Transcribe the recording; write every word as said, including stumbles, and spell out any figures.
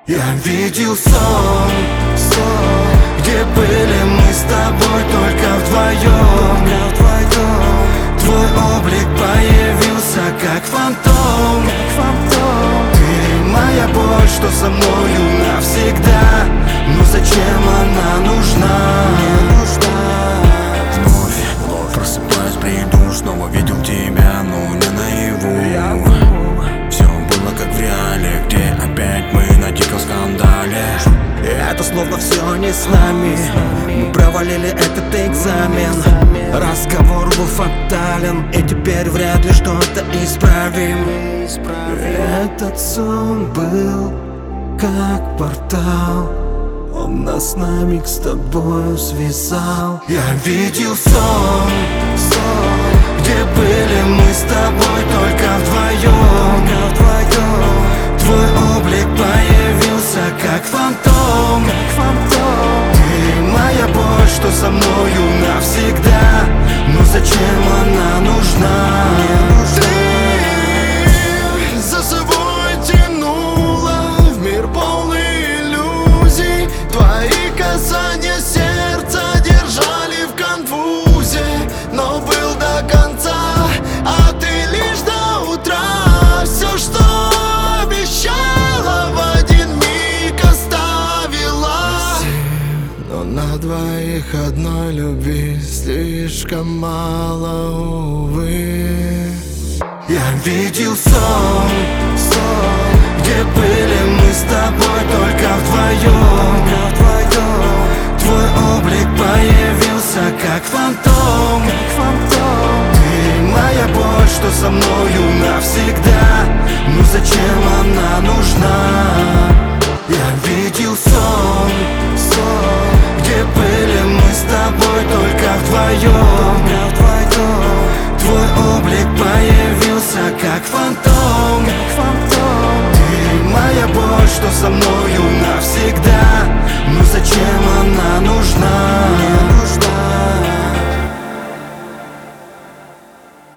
Я видел сон, сон, где были мы с тобой только вдвоем, только вдвоем. Твой облик появился как фантом, как фантом. Ты моя боль, что со мною навсегда. Но зачем она нужна? Не нужна. Вновь, вновь просыпаюсь, бреду, снова видел тебя, но не наяву. Все было как в реале, где опять мы на диком скандале. И это словно все не с нами. Мы провалили этот экзамен. Разговор был фатален, и теперь вряд ли что-то исправим. Этот сон был как портал, он нас на миг с тобою связал. Я видел сон, сон, где были мы с тобой только вдвоем, вдвоем. Твой облик появился как фантом, как фантом. Ты моя боль, что со мною навсегда. Но зачем она нужна? Не нужна. Ты за собой тянула в мир полный иллюзий. Твои касания сердца держали в конфузе. Но был до конца, а ты лишь до утра. Все, что обещала, в один миг оставила. Но на двоих одной любви слишком мало, увы. Я видел сон, сон, где были мы с тобой только вдвоем, вдвоем. Твой облик появился как фантом, как фантом. Ты моя боль, что со мною навсегда. Но зачем она нужна? Я видел сон, сон, где были мы с тобой только вдвоем, вдвоем. Твой облик появился как фантом, как фантом. Ты моя боль, что со мной